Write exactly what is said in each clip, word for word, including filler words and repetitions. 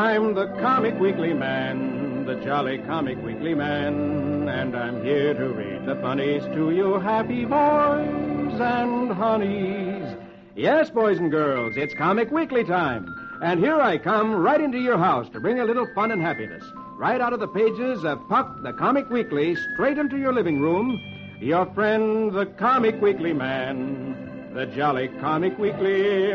I'm the Comic Weekly Man, the jolly Comic Weekly Man, and I'm here to read the funnies to you happy boys and honeys. Yes, boys and girls, it's Comic Weekly time. And here I come right into your house to bring a little fun and happiness. Right out of the pages of Puck, the Comic Weekly, straight into your living room. Your friend, the Comic Weekly Man, the jolly Comic Weekly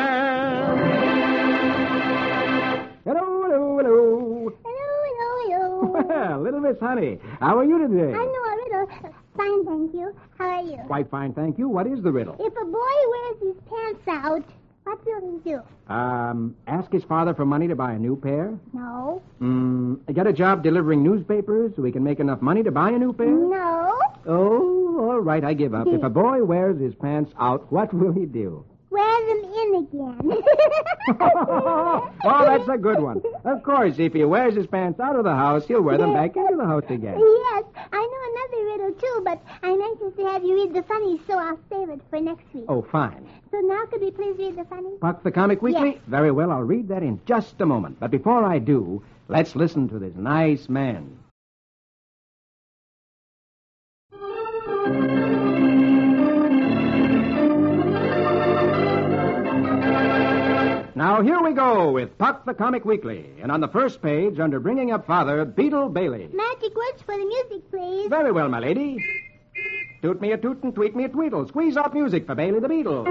Man. Hello, hello, hello. Hello, hello, hello. Well, little Miss Honey, how are you today? I know a riddle. Fine, thank you. How are you? Quite fine, thank you. What is the riddle? If a boy wears his pants out, what will he do? Um, ask his father for money to buy a new pair? No. Hmm, get a job delivering newspapers so he can make enough money to buy a new pair? No. Oh, all right, I give up. If a boy wears his pants out, what will he do? Wear them in again. Oh, that's a good one. Of course, if he wears his pants out of the house, he'll wear them back into the house again. Yes, I know another riddle, too, but I'm anxious to have you read the funnies, so I'll save it for next week. Oh, fine. So now could we please read the funnies? Puck the Comic Weekly? Yes. Very well, I'll read that in just a moment. But before I do, let's listen to this nice man. Now, here we go with Puck the Comic Weekly. And on the first page, under Bringing Up Father, Beetle Bailey. Magic words for the music, please. Very well, my lady. Toot me a toot and tweet me a tweedle. Squeeze out music for Bailey the Beetle.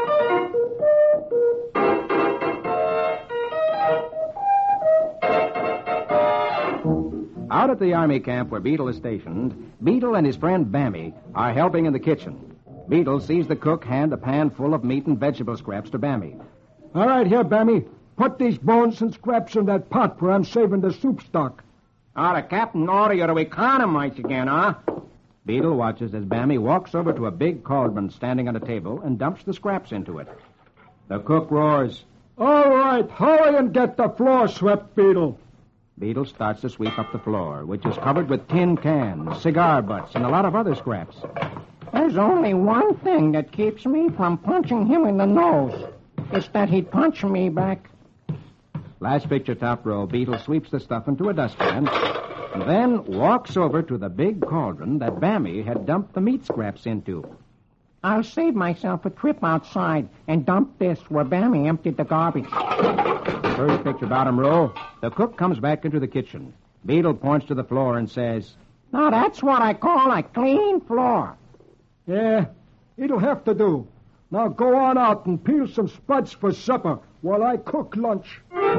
Out at the army camp where Beetle is stationed, Beetle and his friend Bammy are helping in the kitchen. Beetle sees the cook hand a pan full of meat and vegetable scraps to Bammy. All right, here, Bammy. Put these bones and scraps in that pot where I'm saving the soup stock. Oh, the captain ordered you to economize again, huh? Beetle watches as Bammy walks over to a big cauldron standing on a table and dumps the scraps into it. The cook roars. All right, hurry and get the floor swept, Beetle. Beetle starts to sweep up the floor, which is covered with tin cans, cigar butts, and a lot of other scraps. There's only one thing that keeps me from punching him in the nose. It's that he'd punch me back. Last picture, top row. Beetle sweeps the stuff into a dustpan, and then walks over to the big cauldron that Bammy had dumped the meat scraps into. I'll save myself a trip outside and dump this where Bammy emptied the garbage. First picture, bottom row. The cook comes back into the kitchen. Beetle points to the floor and says, Now that's what I call a clean floor. Yeah, it'll have to do. Now go on out and peel some spuds for supper while I cook lunch.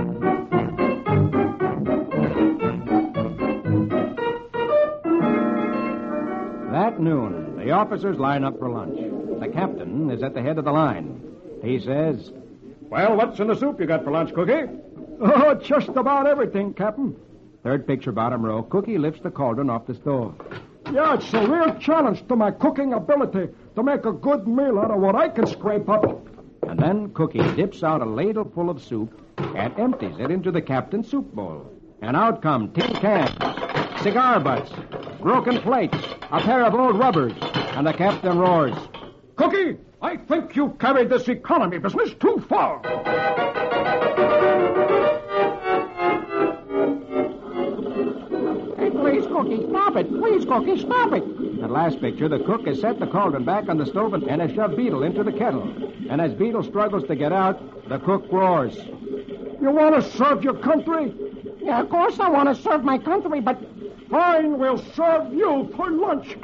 That noon, the officers line up for lunch. The captain is at the head of the line. He says, Well, what's in the soup you got for lunch, Cookie? Oh, just about everything, Captain. Third picture, bottom row. Cookie lifts the cauldron off the stove. Yeah, it's a real challenge to my cooking ability to make a good meal out of what I can scrape up. And then Cookie dips out a ladle full of soup and empties it into the captain's soup bowl. And out come tin cans, cigar butts, broken plates, a pair of old rubbers, and the captain roars, Cookie, I think you carried this economy business too far. Hey, please, Cookie, stop it. Please, Cookie, stop it. At last picture, the cook has set the cauldron back on the stove and has shoved Beetle into the kettle. And as Beetle struggles to get out, the cook roars, You want to serve your country? Yeah, of course I want to serve my country, but... Fine, we'll serve you for lunch.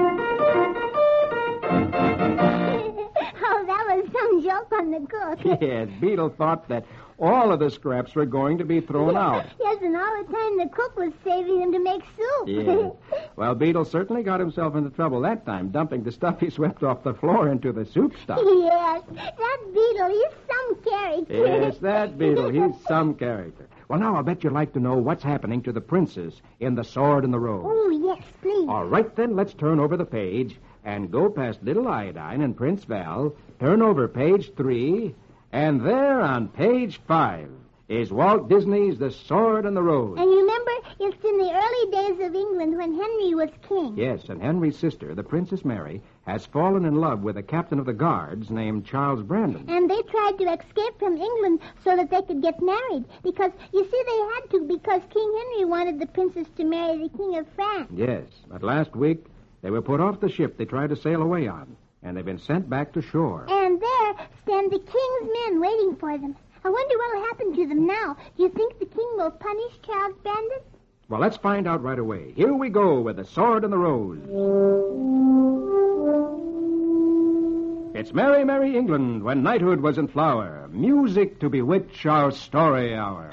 Oh, that was some joke on the cook. Yes, Beetle thought that all of the scraps were going to be thrown out. Yes, and all the time the cook was saving them to make soup. Yeah. Well, Beetle certainly got himself into trouble that time, dumping the stuff he swept off the floor into the soup stock. Yes, that Beetle, he's some character. Yes, that Beetle, he's some character. Well, now, I'll bet you'd like to know what's happening to the princess in The Sword and the Rose. Oh, yes, please. All right, then, let's turn over the page and go past Little Iodine and Prince Val, turn over page three, and there on page five is Walt Disney's The Sword and the Rose. And remember, It's in the early days of England when Henry was king. Yes, and Henry's sister, the Princess Mary, has fallen in love with a captain of the guards named Charles Brandon. And they tried to escape from England so that they could get married. Because, you see, they had to because King Henry wanted the princess to marry the King of France. Yes, but last week they were put off the ship they tried to sail away on, and they've been sent back to shore. And there stand the king's men waiting for them. I wonder what will happen to them now. Do you think the king will punish Charles Brandon? Well, let's find out right away. Here we go with the Sword and the Rose. It's Merry, Merry England when knighthood was in flower. Music to bewitch our story hour.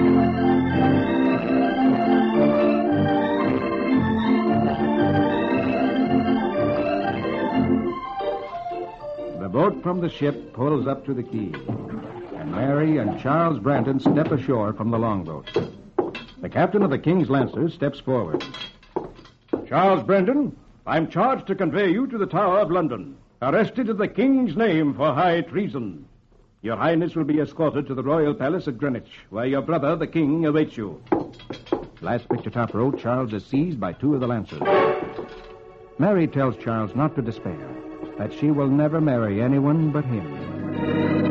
The boat from the ship pulls up to the quay, and Mary and Charles Brandon step ashore from the longboat. The captain of the King's Lancers steps forward. Charles Brandon, I'm charged to convey you to the Tower of London, arrested in the King's name for high treason. Your Highness will be escorted to the Royal Palace at Greenwich, where your brother, the King, awaits you. Last picture top row, Charles is seized by two of the Lancers. Mary tells Charles not to despair, that she will never marry anyone but him.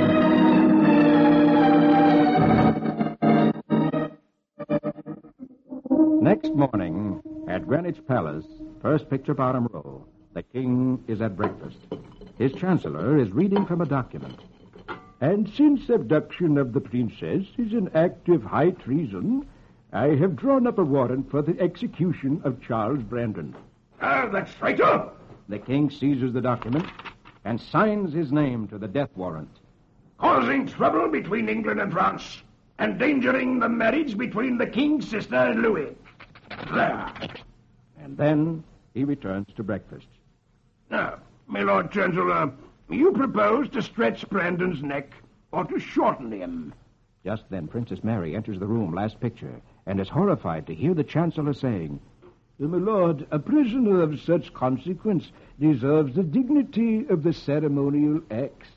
Next morning, at Greenwich Palace, first picture bottom row, the king is at breakfast. His chancellor is reading from a document. And since abduction of the princess is an act of high treason, I have drawn up a warrant for the execution of Charles Brandon. Ah, that traitor! The king seizes the document and signs his name to the death warrant. Causing trouble between England and France, endangering the marriage between the king's sister and Louis. There. And then he returns to breakfast. Now, my Lord Chancellor, you propose to stretch Brandon's neck or to shorten him? Just then, Princess Mary enters the room, last picture, and is horrified to hear the chancellor saying, My lord, a prisoner of such consequence deserves the dignity of the ceremonial acts.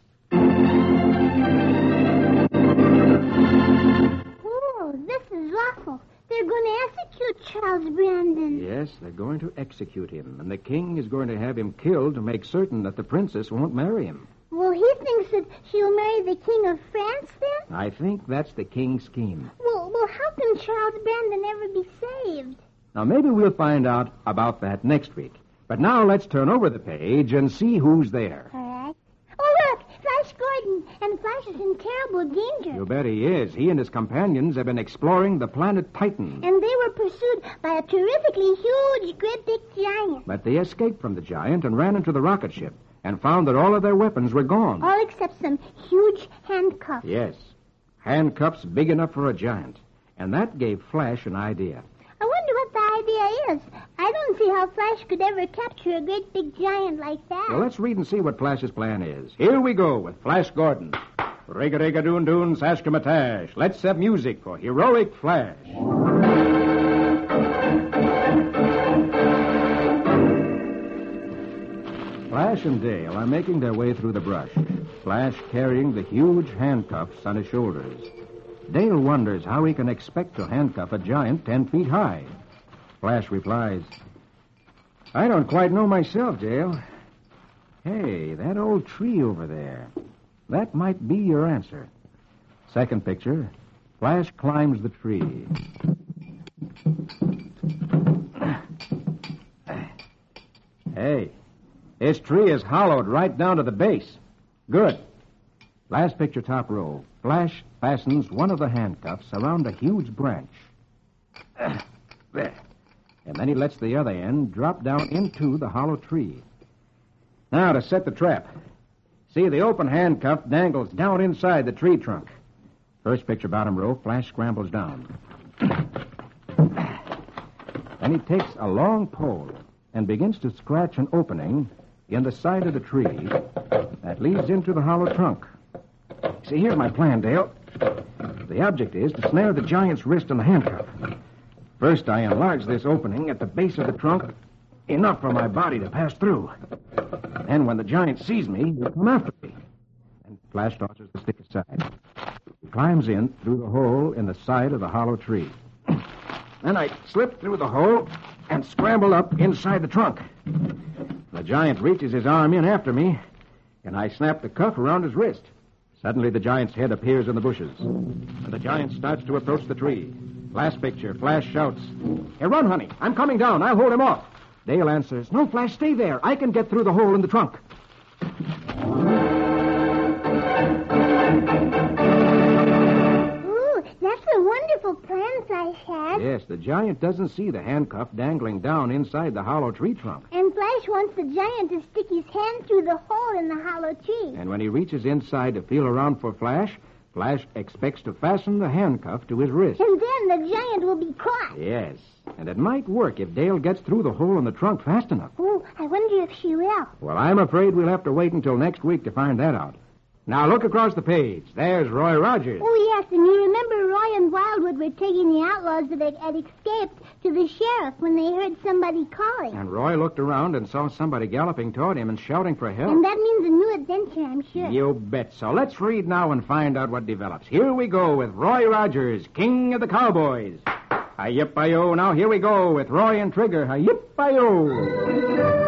Oh, this is awful. They're going to execute Charles Brandon. Yes, they're going to execute him, and the king is going to have him killed to make certain that the princess won't marry him. Well, he thinks that she'll marry the King of France, then? I think that's the king's scheme. Well, well, how can Charles Brandon ever be saved? Now, maybe we'll find out about that next week. But now let's turn over the page and see who's there. All right. Oh, look, Flash Gordon, and Flash is in terrible danger. You bet he is. He and his companions have been exploring the planet Titan. And they were pursued by a terrifically huge, great big giant. But they escaped from the giant and ran into the rocket ship and found that all of their weapons were gone. All except some huge handcuffs. Yes, handcuffs big enough for a giant. And that gave Flash an idea. I wonder what the idea is. I don't see how Flash could ever capture a great big giant like that. Well, let's read and see what Flash's plan is. Here we go with Flash Gordon. Rig-a-rig-a-doon-doon, Saskimatash. Let's have music for Heroic Flash. Flash and Dale are making their way through the brush, Flash carrying the huge handcuffs on his shoulders. Dale wonders how he can expect to handcuff a giant ten feet high. Flash replies, I don't quite know myself, Dale. Hey, that old tree over there. That might be your answer. Second picture, Flash climbs the tree. Hey, this tree is hollowed right down to the base. Good. Last picture, top row. Flash fastens one of the handcuffs around a huge branch. There. And then he lets the other end drop down into the hollow tree. Now to set the trap. See, the open handcuff dangles down inside the tree trunk. First picture, bottom row, Flash scrambles down. Then he takes a long pole and begins to scratch an opening in the side of the tree that leads into the hollow trunk. See, here's my plan, Dale. The object is to snare the giant's wrist in the handcuff. First, I enlarge this opening at the base of the trunk enough for my body to pass through. Then when the giant sees me, he'll come after me. And Flash tosses the stick aside. He climbs in through the hole in the side of the hollow tree. Then I slipped through the hole and scrambled up inside the trunk. The giant reaches his arm in after me, and I snap the cuff around his wrist. Suddenly, the giant's head appears in the bushes. And the giant starts to approach the tree. Last picture, Flash shouts, "Hey, run, honey. I'm coming down. I'll hold him off." Dale answers, "No, Flash, stay there. I can get through the hole in the trunk." Ooh, that's a wonderful plan Flash had. Yes, the giant doesn't see the handcuff dangling down inside the hollow tree trunk. And Flash wants the giant to stick his hand through the hole in the hollow tree. And when he reaches inside to feel around for Flash, Flash expects to fasten the handcuff to his wrist. And then the giant will be caught. Yes, and it might work if Dale gets through the hole in the trunk fast enough. Ooh, I wonder if she will. Well, I'm afraid we'll have to wait until next week to find that out. Now, look across the page. There's Roy Rogers. Oh, yes, and you remember Roy and Wildwood were taking the outlaws that had had escaped to the sheriff when they heard somebody calling. And Roy looked around and saw somebody galloping toward him and shouting for help. And that means a new adventure, I'm sure. You bet. So let's read now and find out what develops. Here we go with Roy Rogers, King of the Cowboys. Hi-yip-hi-yo. Now here we go with Roy and Trigger. Hi-yip-hi-yo.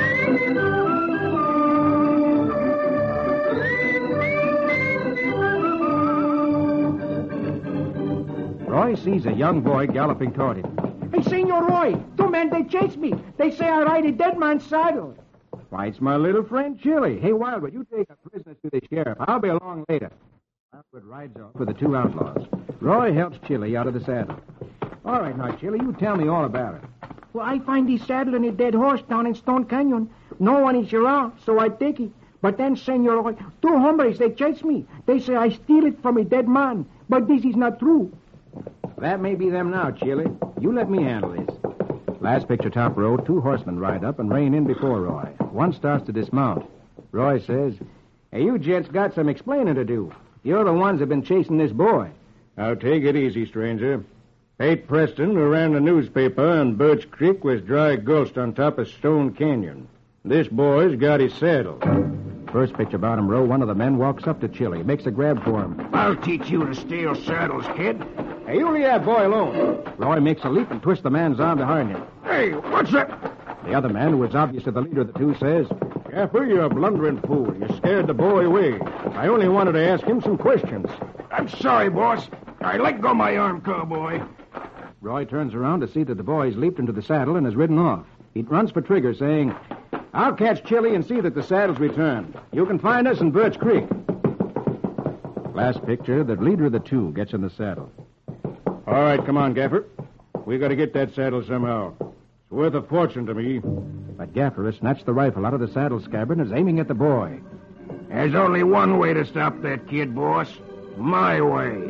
Roy sees a young boy galloping toward him. Hey, Senor Roy, two men, they chase me. They say I ride a dead man's saddle. Why, it's my little friend Chili. Hey, Wildwood, you take a prisoner to the sheriff. I'll be along later. Wildwood rides off with the two outlaws. Roy helps Chili out of the saddle. All right, now, Chili, you tell me all about it. Well, I find the saddle and a dead horse down in Stone Canyon. No one is around, so I take it. But then, Senor Roy, two hombres, they chase me. They say I steal it from a dead man. But this is not true. That may be them now, Chili. You let me handle this. Last picture, top row, two horsemen ride up and rein in before Roy. One starts to dismount. Roy says, "Hey, you gents got some explaining to do. You're the ones that have been chasing this boy." Now, take it easy, stranger. Pate Preston, who ran the newspaper on Birch Creek, was dry gulched on top of Stone Canyon. This boy's got his saddle. First picture, bottom row, one of the men walks up to Chili, makes a grab for him. I'll teach you to steal saddles, kid. Hey, you leave that boy alone. Roy makes a leap and twists the man's arm behind him. Hey, what's that? The other man, who is obviously the leader of the two, says, "Gaffer, you're a blundering fool. You scared the boy away. I only wanted to ask him some questions." I'm sorry, boss. I let go my arm, cowboy. Roy turns around to see that the boy's leaped into the saddle and has ridden off. He runs for Trigger, saying, "I'll catch Chili and see that the saddle's returned. You can find us in Birch Creek." Last picture, the leader of the two gets in the saddle. All right, come on, Gaffer. We got to get that saddle somehow. It's worth a fortune to me. But Gaffer has snatched the rifle out of the saddle scabbard and is aiming at the boy. There's only one way to stop that kid, boss. My way.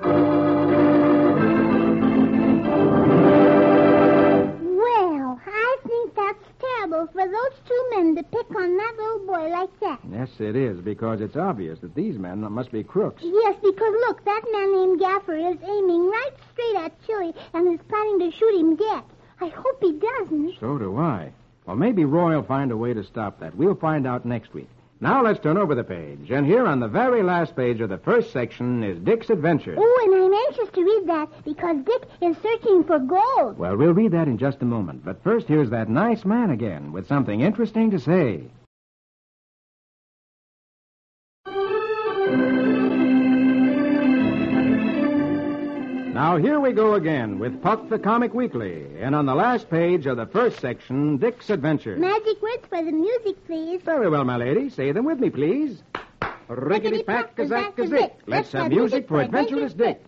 Well, I think that's terrible for those two men to pick on that little boy like that. Yes, it is, because it's obvious that these men must be crooks. Yes, because look, that man named Gaffer is aiming right straight at Chili and is planning to shoot him dead. I hope he doesn't. So do I. Well, maybe Roy will find a way to stop that. We'll find out next week. Now let's turn over the page. And here on the very last page of the first section is Dick's Adventure. Oh, and I'm anxious to read that because Dick is searching for gold. Well, we'll read that in just a moment. But first, here's that nice man again with something interesting to say. Now, here we go again with Puck the Comic Weekly. And on the last page of the first section, Dick's Adventure. Magic words for the music, please. Very well, my lady. Say them with me, please. Rickety-pack-a-zack-a-zick. Let's have music for Adventurous Dick.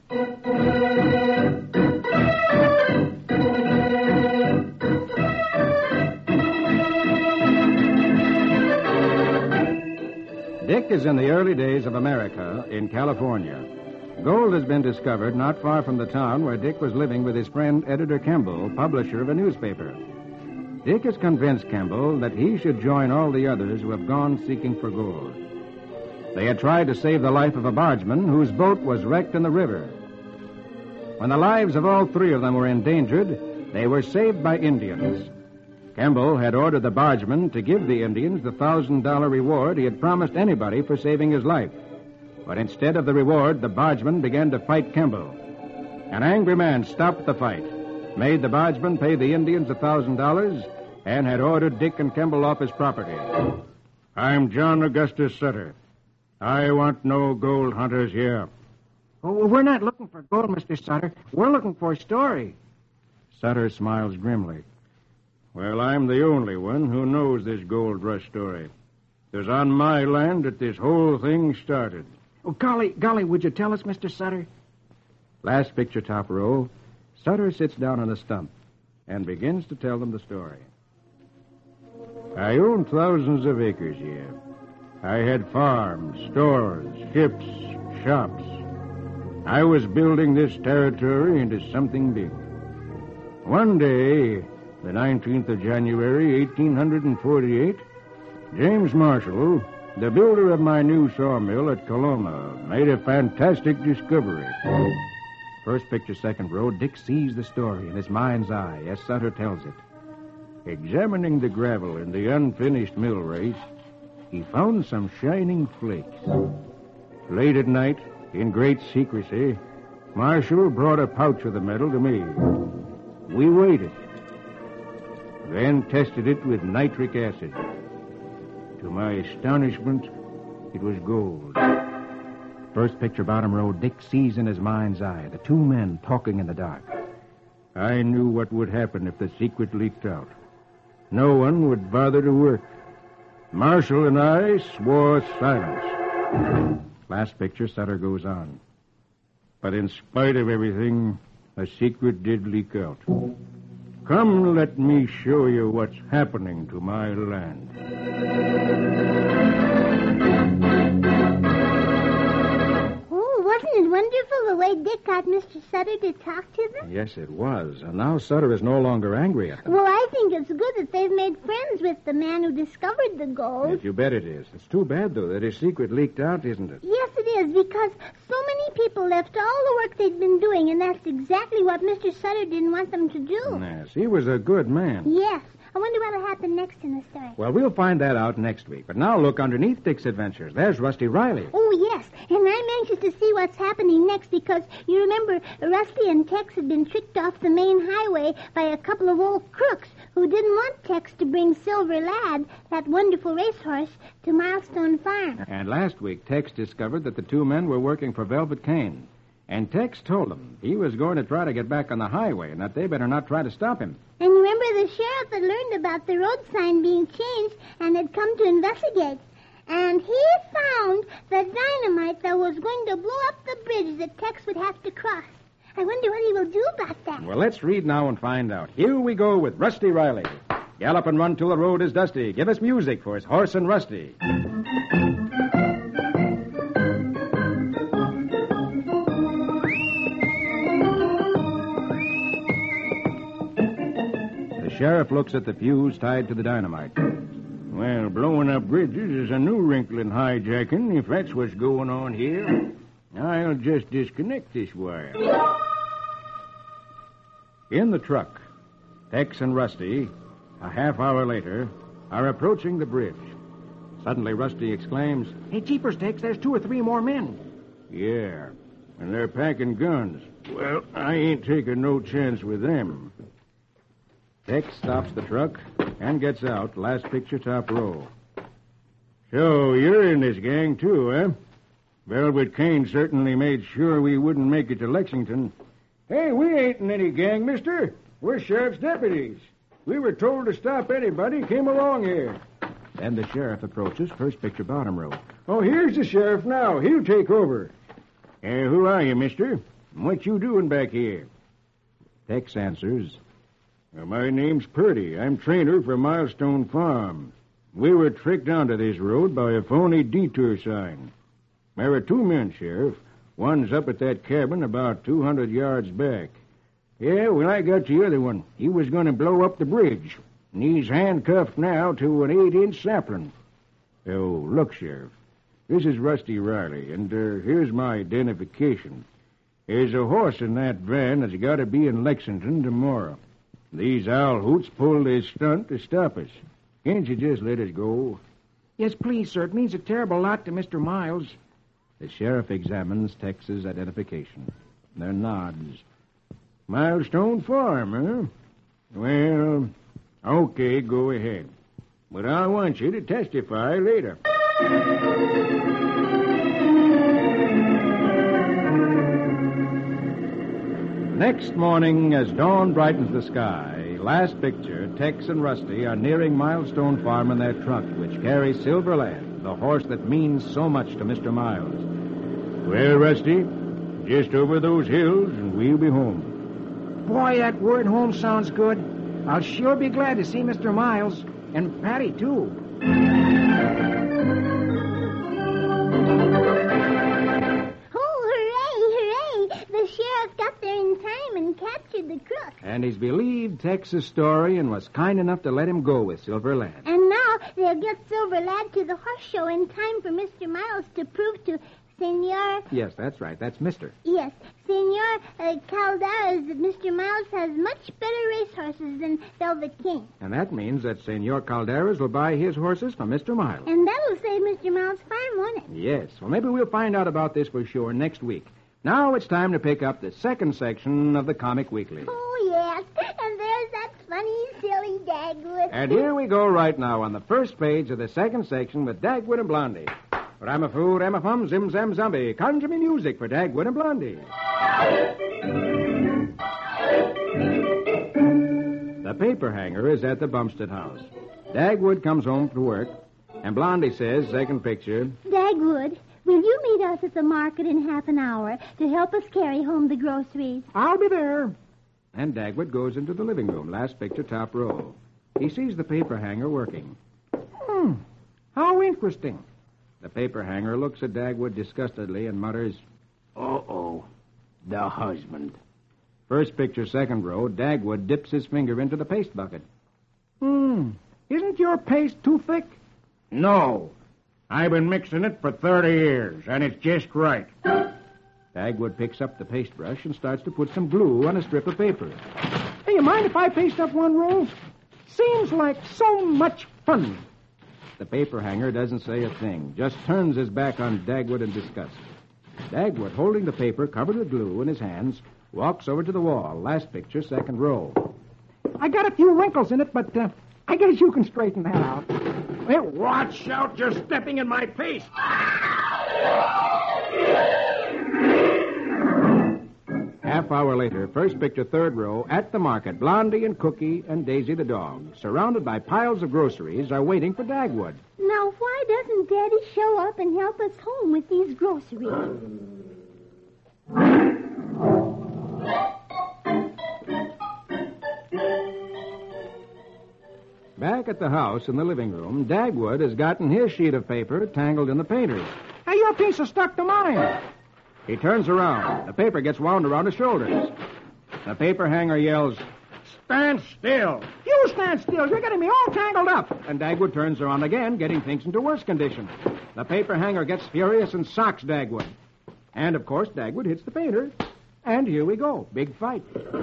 Dick is in the early days of America in California. Gold has been discovered not far from the town where Dick was living with his friend Editor Kemble, publisher of a newspaper. Dick has convinced Kemble that he should join all the others who have gone seeking for gold. They had tried to save the life of a bargeman whose boat was wrecked in the river. When the lives of all three of them were endangered, they were saved by Indians. Kemble had ordered the bargeman to give the Indians the thousand dollar reward he had promised anybody for saving his life. But instead of the reward, the bargeman began to fight Kemble. An angry man stopped the fight. made the bargeman pay the Indians a thousand dollars, and had ordered Dick and Kemble off his property. I'm John Augustus Sutter. I want no gold hunters here. Oh, well, we're not looking for gold, Mister Sutter. We're looking for a story. Sutter smiles grimly. Well, I'm the only one who knows this gold rush story. It was on my land that this whole thing started. Oh, golly, golly, would you tell us, Mister Sutter? Last picture, top row. Sutter sits down on a stump and begins to tell them the story. I owned thousands of acres here. I had farms, stores, ships, shops. I was building this territory into something big. One day, the nineteenth of January, eighteen forty-eight, James Marshall, the builder of my new sawmill at Coloma, made a fantastic discovery. First picture, second row, Dick sees the story in his mind's eye as Sutter tells it. Examining the gravel in the unfinished mill race, he found some shining flakes. Late at night, in great secrecy, Marshall brought a pouch of the metal to me. We waited, then tested it with nitric acid. To my astonishment, it was gold. First picture, bottom row, Dick sees in his mind's eye the two men talking in the dark. I knew what would happen if the secret leaked out. No one would bother to work. Marshall and I swore silence. Last picture, Sutter goes on. But in spite of everything, a secret did leak out. Come, let me show you what's happening to my land. Oh, wasn't it wonderful the way Dick got Mister Sutter to talk to them? Yes, it was. And now Sutter is no longer angry at them. Well, I think it's good that they've made friends with the man who discovered the gold. Yes, you bet it is. It's too bad, though, that his secret leaked out, isn't it? Yes, it is, because so many people left all the work they'd been doing, and that's exactly what Mister Sutter didn't want them to do. Yes, he was a good man. Yes. I wonder what'll happen next in the story. Well, we'll find that out next week. But now look underneath Dick's adventures. There's Rusty Riley. Oh, yes. And I'm anxious to see what's happening next because you remember Rusty and Tex had been tricked off the main highway by a couple of old crooks who didn't want Tex to bring Silver Lad, that wonderful racehorse, to Milestone Farm. And last week, Tex discovered that the two men were working for Velvet Kane. And Tex told them he was going to try to get back on the highway and that they better not try to stop him. And remember the sheriff had learned about the road sign being changed and had come to investigate. And he found the dynamite that was going to blow up the bridge that Tex would have to cross. I wonder what he will do about that. Well, let's read now and find out. Here we go with Rusty Riley. Gallop and run till the road is dusty. Give us music for his horse and Rusty. The sheriff looks at the fuse tied to the dynamite. Well, blowing up bridges is a new wrinkle in hijacking, if that's what's going on here. I'll just disconnect this wire. In the truck, Tex and Rusty, a half hour later, are approaching the bridge. Suddenly, Rusty exclaims, Hey, jeepers, Tex, there's two or three more men. Yeah, and they're packing guns. Well, I ain't taking no chance with them. Tex stops the truck and gets out. Last picture, top row. So, you're in this gang, too, eh? Velvet Kane certainly made sure we wouldn't make it to Lexington. Hey, we ain't in any gang, mister. We're sheriff's deputies. We were told to stop anybody who came along here. Then the sheriff approaches. First picture, bottom row. Oh, here's the sheriff now. He'll take over. Uh, who are you, mister? What you doing back here? Tex answers, Well, my name's Purdy. I'm trainer for Milestone Farm. We were tricked onto this road by a phony detour sign. There are two men, Sheriff. One's up at that cabin about two hundred yards back. Yeah, well, I got the other one. He was going to blow up the bridge. And he's handcuffed now to an eight-inch sapling. Oh, look, Sheriff. This is Rusty Riley, and uh, here's my identification. There's a horse in that van that's got to be in Lexington tomorrow. These owl hoots pulled this stunt to stop us. Can't you just let us go? Yes, please, sir. It means a terrible lot to Mister Miles. The sheriff examines Tex's identification. There nods. Milestone Farm, huh? Well, okay, go ahead. But I want you to testify later. Next morning, as dawn brightens the sky, last picture, Tex and Rusty are nearing Milestone Farm in their truck, which carries Silverland, the horse that means so much to Mister Miles. Well, Rusty, just over those hills, and we'll be home. Boy, that word home sounds good. I'll sure be glad to see Mister Miles. And Patty, too. The sheriff got there in time and captured the crook. And he's believed Tex's story and was kind enough to let him go with Silver Lad. And now they'll get Silver Lad to the horse show in time for Mister Miles to prove to Senor... Yes, that's right. That's Mister Yes, Senor uh, Calderas that Mister Miles has much better racehorses than Velvet King. And that means that Senor Calderas will buy his horses from Mister Miles. And that'll save Mister Miles' farm, won't it? Yes. Well, maybe we'll find out about this for sure next week. Now it's time to pick up the second section of the Comic Weekly. Oh, yes. And there's that funny, silly Dagwood. And here we go right now on the first page of the second section with Dagwood and Blondie. Ramafu, Ramafum, Zim Zam Zombie. Conjure me music for Dagwood and Blondie. The paper hanger is at the Bumstead house. Dagwood comes home from work, and Blondie says, second picture, Dagwood, will you meet us at the market in half an hour to help us carry home the groceries? I'll be there. And Dagwood goes into the living room, last picture, top row. He sees the paper hanger working. Hmm. How interesting. The paper hanger looks at Dagwood disgustedly and mutters, Uh-oh. The husband. First picture, second row, Dagwood dips his finger into the paste bucket. Hmm. Isn't your paste too thick? No. I've been mixing it for thirty years, and it's just right. Dagwood picks up the paintbrush and starts to put some glue on a strip of paper. Hey, you mind if I paste up one roll? Seems like so much fun. The paper hanger doesn't say a thing, just turns his back on Dagwood in disgust. Dagwood, holding the paper covered with glue in his hands, walks over to the wall. Last picture, second row. I got a few wrinkles in it, but uh, I guess you can straighten that out. Hey, watch out, you're stepping in my paste. Half hour later, first picture, third row, at the market, Blondie and Cookie and Daisy the dog, surrounded by piles of groceries, are waiting for Dagwood. Now, why doesn't Daddy show up and help us home with these groceries? Back at the house in the living room, Dagwood has gotten his sheet of paper tangled in the painter's. Hey, your piece is stuck to mine. He turns around. The paper gets wound around his shoulders. The paper hanger yells, Stand still. You stand still. You're getting me all tangled up. and Dagwood turns around again, getting things into worse condition. The paper hanger gets furious and socks Dagwood. And, of course, Dagwood hits the painter. And here we go. Big fight.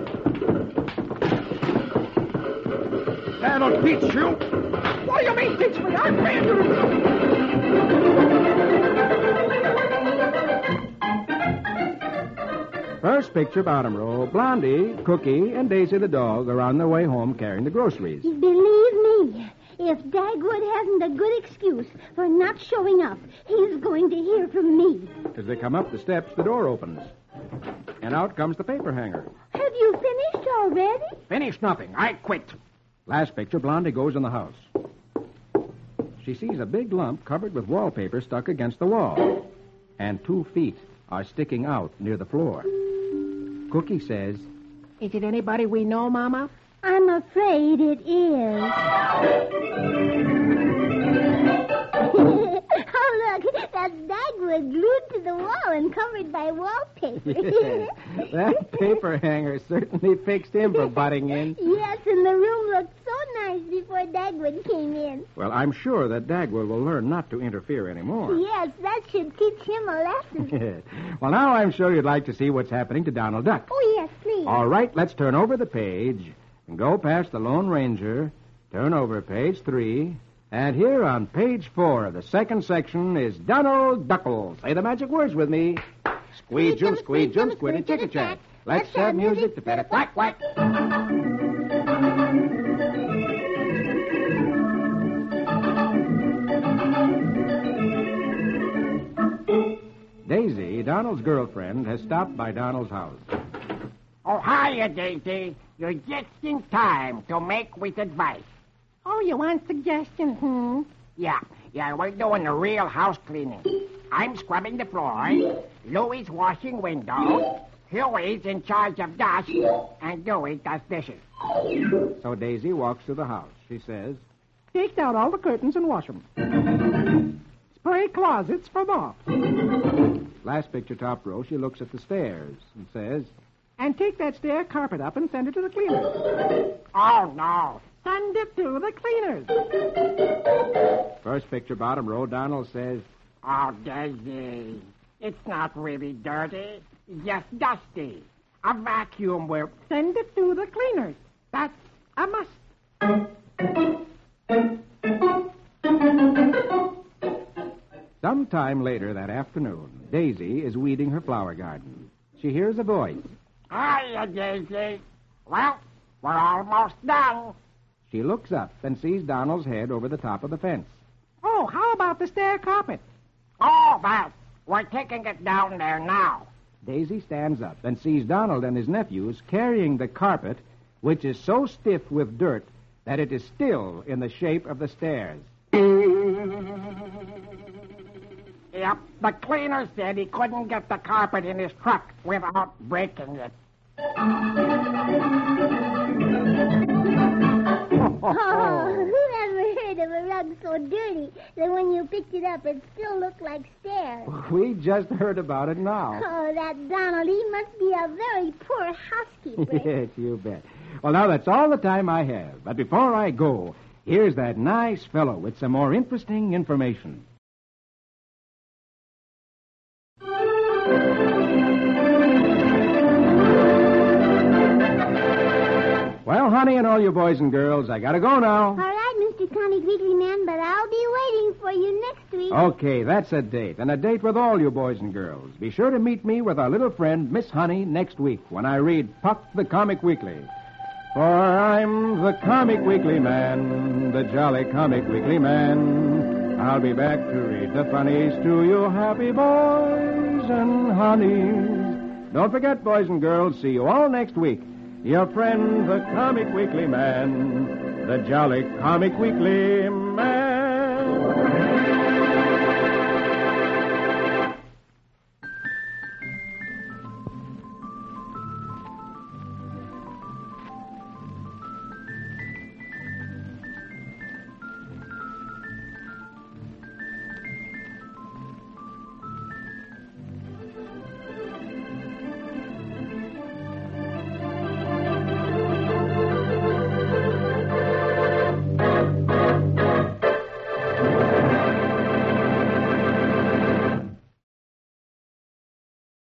That'll teach you. What do you mean, teach me? I'm paying First picture, bottom row, Blondie, Cookie, and Daisy the dog are on their way home carrying the groceries. Believe me, if Dagwood hasn't a good excuse for not showing up, he's going to hear from me. As they come up the steps, the door opens. And out comes the paper hanger. Have you finished already? Finished nothing. I quit. Last picture, Blondie goes in the house. She sees a big lump covered with wallpaper stuck against the wall. And two feet are sticking out near the floor. Cookie says, Is it anybody we know, Mama? I'm afraid it is. Oh, look, that's Dagwood glued to the wall and covered by wallpaper. Yeah, that paper hanger certainly fixed him for butting in. Yes, and the room looked so nice before Dagwood came in. Well, I'm sure that Dagwood will learn not to interfere anymore. Yes, that should teach him a lesson. Well, now I'm sure you'd like to see what's happening to Donald Duck. Oh, yes, please. All right, let's turn over the page and go past the Lone Ranger, turn over page three, and here on page four of the second section is Donald Duckle. Say the magic words with me. Squeejum, squeejum, squiddy, chicken chat. Let's have music to fit it. Quack, quack. Daisy, Donald's girlfriend, has stopped by Donald's house. Oh, hiya, Daisy. You're just in time to make with advice. Oh, you want suggestions, hmm? Yeah, yeah, we're doing the real house cleaning. I'm scrubbing the floor. Louie's washing windows. Huey's in charge of dust. And Dewey does dishes. So Daisy walks to the house. She says, Take down all the curtains and wash them. Spray closets for mops. Last picture, top row, she looks at the stairs and says, And take that stair carpet up and send it to the cleaners. Oh, no. Send it to the cleaners. First picture, bottom row, Donald says, Oh, Daisy, it's not really dirty. It's just dusty. A vacuum will... Send it to the cleaners. That's a must. Sometime later that afternoon, Daisy is weeding her flower garden. She hears a voice. Hiya, Daisy. Well, we're almost done. She looks up and sees Donald's head over the top of the fence. Oh, how about the stair carpet? Oh, that. We're taking it down there now. Daisy stands up and sees Donald and his nephews carrying the carpet, which is so stiff with dirt that it is still in the shape of the stairs. Yep, the cleaner said he couldn't get the carpet in his truck without breaking it. Oh, who ever heard of a rug so dirty that when you picked it up it still looked like stairs? We just heard about it now. Oh, that Donald, he must be a very poor housekeeper. Yes, you bet. Well, now that's all the time I have. But before I go, here's that nice fellow with some more interesting information. Well, honey, and all you boys and girls, I gotta go now. All right, Mister Comic Weekly Man, but I'll be waiting for you next week. Okay, that's a date, and a date with all you boys and girls. Be sure to meet me with our little friend, Miss Honey, next week when I read Puck the Comic Weekly. For I'm the Comic Weekly Man, the jolly Comic Weekly Man. I'll be back to read the funnies to you happy boys and honeys. Don't forget, boys and girls, see you all next week. Your friend, the Comic Weekly Man, the jolly Comic Weekly Man.